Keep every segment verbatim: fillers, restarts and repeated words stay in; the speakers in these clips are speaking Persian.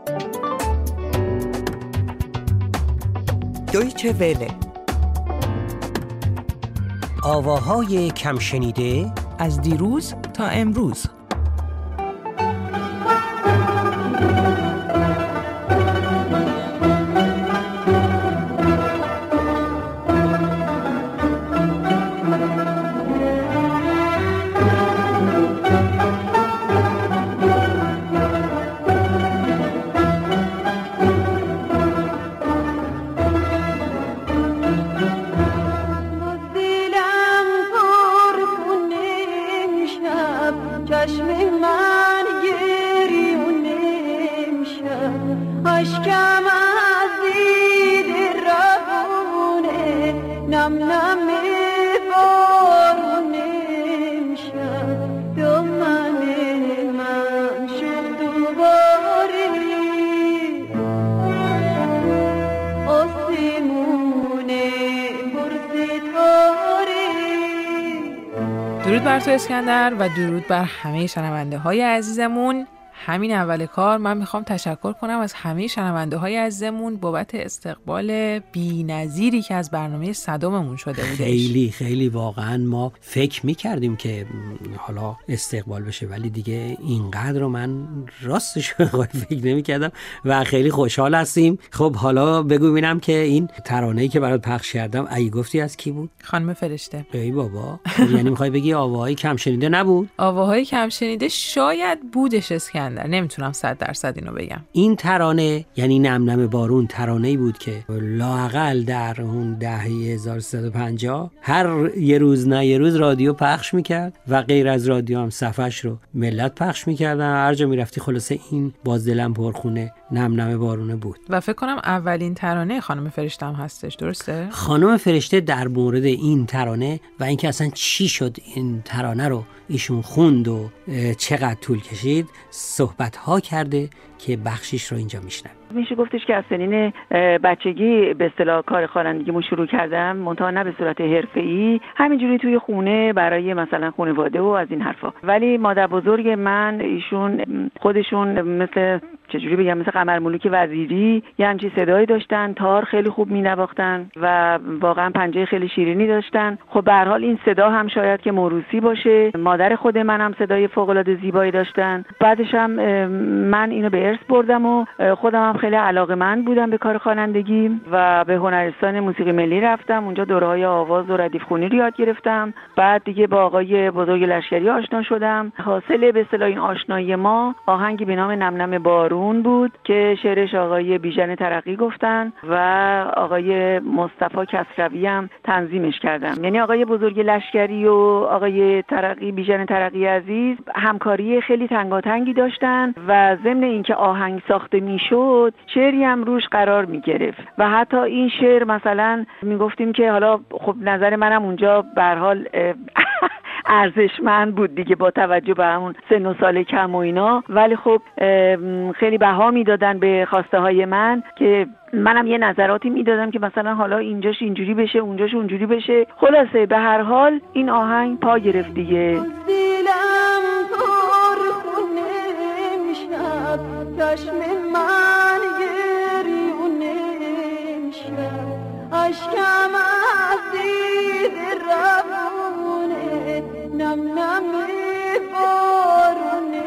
دویچه وله. آواهای کم شنیده از دیروز تا امروز. درود بر تو اسکندر و درود بر همه شنونده های عزیزمون. همین اول کار من میخوام تشکر کنم از همه شنونده های عزیزمون بابت استقبال بی‌نظیری که از برنامه صداممون شده بودش. خیلی خیلی واقعا ما فکر میکردیم که حالا استقبال بشه، ولی دیگه اینقدر رو من راستش فکر نمیکردم و خیلی خوشحال هستیم. خب حالا بگو ببینم که این ترانه‌ای که برات پخش کردم ای گفتی از کی بود؟ خانم فرشته. ای بابا، یعنی میخوای بگی آواهای کم شنیده نبود؟ آواهای کم شنیده شاید بودش اسکندر، نمیتونم صد درصد اینو بگم. این ترانه یعنی نم نم بارون ترانه‌ای بود که لااقل در اون دهه هزار و سیصد و پنجاه هر یه روز نه یه روز رادیو پخش میکرد و غیر از رادیو هم صفحش رو ملت پخش میکردن. هر جا میرفتی خلاصه این باز دلم پرخونه نم نم بارونه بود. و فکر کنم اولین ترانه خانم فرشته هم هستش، درسته؟ خانم فرشته در مورد این ترانه و اینکه اصلا چی شد این ترانه رو ایشون خوند و چقدر طول کشید صحبت ها کرده که بخشیش رو اینجا میشنم. میشه گفتش که از سنین بچگی به اصطلاح کار خوانندگیمو شروع کردم، منتها نه به صورت حرفه‌ای، همینجوری توی خونه برای مثلا خانواده و از این حرفا. ولی مادر بزرگ من ایشون خودشون مثل چجوری بگم مثل قمرملوک وزیری یه همچین صدایی داشتن، تار خیلی خوب مینواختن و واقعا پنجه خیلی شیرینی داشتن. خب به هر حال این صدا هم شاید که موروثی باشه. مادر خود منم صدای فوق‌العاده زیبایی داشتن. بعدش هم من اینو به ارث بردم و خودم هم خیلی علاقه‌مند بودم به کار خوانندگی و به هنرستان موسیقی ملی رفتم. اونجا دوره‌های آواز و ردیف خوانی رو یاد گرفتم. بعد دیگه با آقای بزرگ لشکری آشنا شدم. حاصل به اصطلاح این آشنایی ما آهنگی به نام نم نم بارون بود که شعرش آقای بیژن ترقی گفتن و آقای مصطفی کسروی هم تنظیمش کردن. یعنی آقای بزرگ لشکری و آقای ترقی بیژن ترقی عزیز همکاری خیلی تنگاتنگی داشتن و ضمن اینکه آهنگ ساخته میشد شعری هم روش قرار میگرفت و حتی این شعر مثلا میگفتیم که حالا خب نظر منم اونجا به هر حال ارزشمند بود دیگه با توجه به همون سن و سال کم و اینا، ولی خب خیلی بها میدادن به خواسته های من که منم یه نظراتی میدادم که مثلا حالا اینجاش اینجوری بشه اونجاش اونجوری بشه. خلاصه به هر حال این آهنگ پا گرفت دیگه. چشم من گریونه شد اشکم از دید روونه نم نم بارونه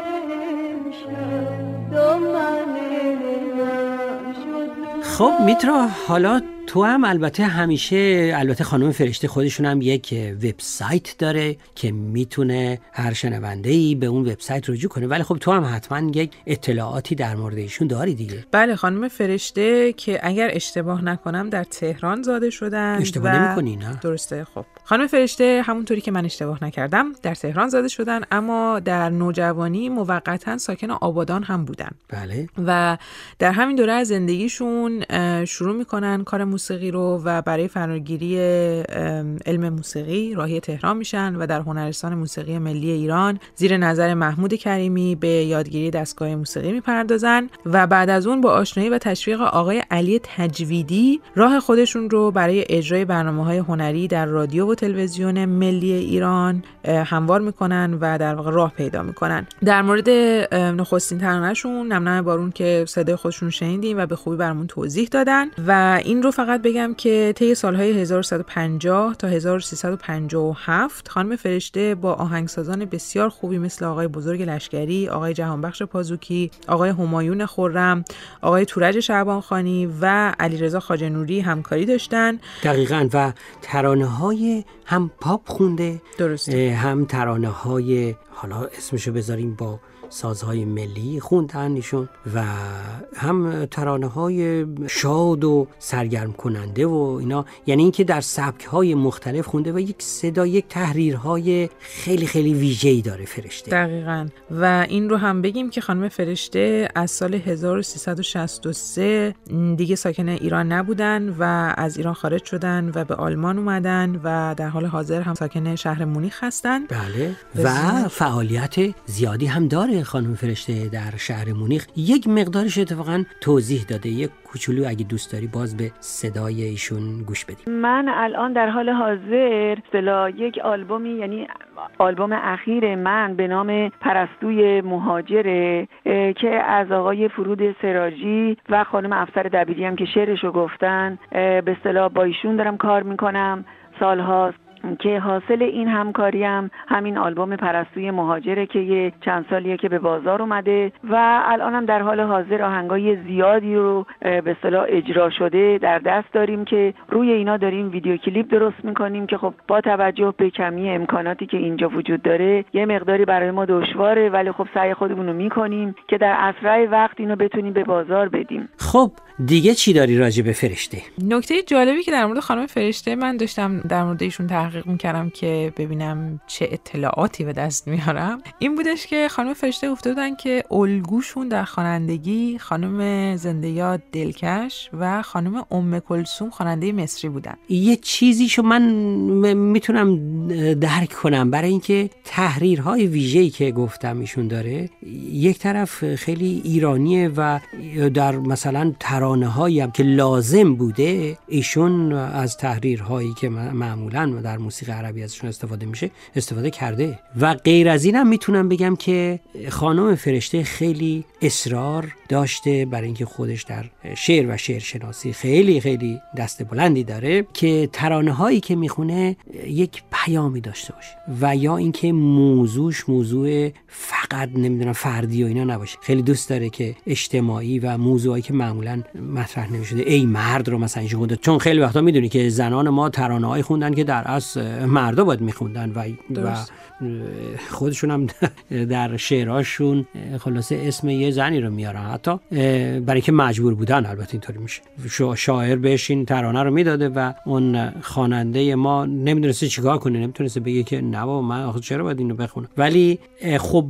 شد دامنه شد. خب میترا، حالا تو هم البته همیشه البته خانم فرشته خودشون هم یک وبسایت داره که میتونه هر شنونده‌ای به اون وبسایت رجوع کنه، ولی خب تو هم حتما یک اطلاعاتی در مورد ایشون داری دیگه. بله، خانم فرشته که اگر اشتباه نکنم در تهران زاده شدن. اشتباه و... نمی‌کنی نه؟ درسته. خب خانم فرشته همونطوری که من اشتباه نکردم در تهران زاده شدن، اما در نوجوانی موقتا ساکن آبادان هم بودن. بله. و در همین دوره از زندگیشون شروع میکنن کار موسیقی رو و برای فراگیری علم موسیقی راهی تهران میشن و در هنرستان موسیقی ملی ایران زیر نظر محمود کریمی به یادگیری دستگاه موسیقی میپردازن و بعد از اون با آشنایی و تشویق آقای علی تجویدی راه خودشون رو برای اجرای برنامه‌های هنری در رادیو و تلویزیون ملی ایران هموار میکنن و در واقع راه پیدا میکنن. در مورد نخستین ترانه‌شون نمنم بارون که صدای خودشون شنیدیم و به خوبی برامون توضیح دادن و این رو فقط بگم که طی سالهای هزار و سیصد و پنجاه تا هزار و سیصد و پنجاه و هفت خانم فرشته با آهنگسازان بسیار خوبی مثل آقای بزرگ لشکری، آقای جهانبخش پازوکی، آقای همایون خرم، آقای تورج شعبانخانی و علیرضا خواجه نوری همکاری داشتن. دقیقاً و ترانه‌های هم پاپ خونده، درسته، هم ترانه‌های حالا اسمشو بذاریم با سازهای ملی خوندن ایشون و هم ترانه‌های شاد و سرگرم کننده و اینا، یعنی اینکه در سبک‌های مختلف خونده و یک صدا، یک تحریرهای خیلی خیلی ویژه‌ای داره فرشته. دقیقاً. و این رو هم بگیم که خانم فرشته از سال هزار و سیصد و شصت و سه دیگه ساکن ایران نبودن و از ایران خارج شدن و به آلمان اومدن و در حال حاضر هم ساکن شهر مونیخ هستن. بله. و فعالیت زیادی هم داره خانم فرشته در شهر مونیخ. یک مقدارش اتفاقا توضیح داده، یک کوچولو اگه دوست داری باز به صدای ایشون گوش بدیم. من الان در حال حاضر اصطلاح یک آلبومی، یعنی آلبوم اخیر من به نام پرستوی مهاجره که از آقای فرود سراجی و خانم افسر دبیری هم که شعرشو گفتن به اصطلاح با ایشون دارم کار میکنم سالهاست که حاصل این همکاری هم همین آلبوم پرستوی مهاجره که یه چند سالیه که به بازار اومده و الان هم در حال حاضر آهنگای زیادی رو به اصطلاح اجرا شده در دست داریم که روی اینا داریم ویدیو کلیپ درست میکنیم که خب با توجه به کمی امکاناتی که اینجا وجود داره یه مقداری برای ما دشواره، ولی خب سعی خودمون رو میکنیم که در اسرع وقت اینو بتونیم به بازار بدیم. خب دیگه چی داری راجع به فرشته؟ نکته جالبی که در مورد خانم فرشته من داشتم در مورد ایشون تحقیق میکردم که ببینم چه اطلاعاتی به دست میارم، این بودش که خانم فرشته گفته بودن که الگوشون در خوانندگی خانم زنده یاد دلکش و خانم ام کلثوم خواننده مصری بودن. یه چیزیشو من میتونم درک کنم، برای اینکه تحریرهای ویژه‌ای که گفتم ایشون داره، یک طرف خیلی ایرانیه و در مثلا ترانه‌هایی هم که لازم بوده ایشون از تحریرهایی که معمولاً در موسیقی عربی ازشون استفاده میشه استفاده کرده. و غیر از اینم میتونم بگم که خانم فرشته خیلی اصرار داشته برای اینکه خودش در شعر و شعر شناسی خیلی خیلی دست بلندی داره که ترانه‌هایی که میخونه یک پیامی داشته باشه و یا اینکه موضوعش موضوع فقط نمیدونم فردی و اینا نباشه. خیلی دوست داره که اجتماعی و موضوعایی که معمولاً مطرح نمیشده، ای مرد رو مثلا اینجوری خونده، چون خیلی وقتا میدونی که زنان ما ترانه‌های خوندن که در اصل مردا باید میخوندن و و خودشون هم در شعرهاشون خلاصه اسم یه زنی رو میارن، حتی برای اینکه مجبور بودن. البته اینطوری میشه، شاعر بهش این ترانه رو میداده و اون خواننده ما نمیدونسته چیکار کنه، نمیتونسته بگه که نه بابا من آخه چرا باید اینو بخونم. ولی خب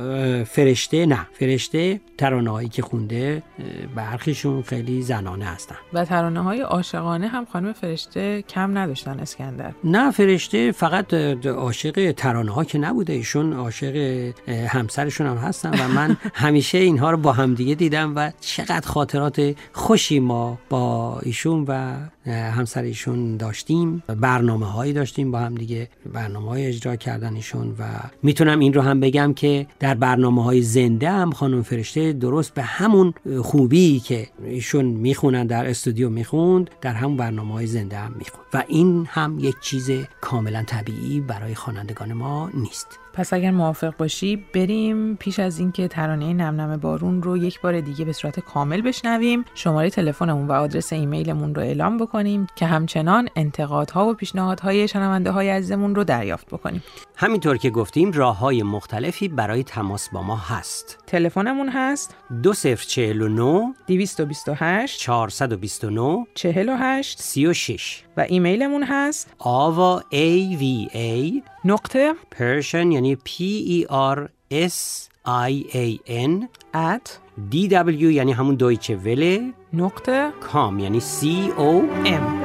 فرشته نه، فرشته ترانه‌هایی که خونده برخیشون خیلی زنانه هستن و ترانه‌های عاشقانه هم خانم فرشته کم نداشتن اسکندر. نه، فرشته فقط عاشق ترانه‌ها که نبوده، ایشون عاشق همسرشون هم هستن و من همیشه اینها رو با هم دیگه دیدم و چقدر خاطرات خوشی ما با ایشون و همسر ایشون داشتیم. برنامه‌هایی داشتیم با هم دیگه، برنامه‌های اجرا کردن ایشون و میتونم این رو هم بگم که در برنامه‌های زنده هم خانم فرشته درست به همون خوبی که ایشون میخونن در استودیو میخوند، در همون برنامه‌های زنده هم میخوند و این هم یک چیز کاملا طبیعی برای خوانندگان ما نیست. پس اگر موافق باشی بریم پیش از اینکه ترانه نمنم بارون رو یک بار دیگه به صورت کامل بشنویم، شماره تلفنمون و آدرس ایمیلمون رو اعلام بکنیم که همچنان انتقادها و پیشنهادهای شنونده های عزیزمون رو دریافت بکنیم. همینطور که گفتیم راه‌های مختلفی برای تماس با ما هست. تلفنمون هست دو صفر چهل و نه دویست و بیست و هشت چهارصد و بیست و نه چهل و هشت سی و شش و ایمیلمون هست آوا ای وی ای نقطه پرشن یعنی پی ای آر اس آی ای ان at دی دبلیو یعنی همون دویچه وله نقطه کام یعنی سی او ام.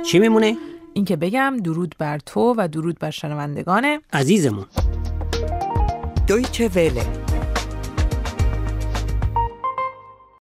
چی میمونه؟ این که بگم درود بر تو و درود بر شنوندگان عزیزمون. دویچه وله.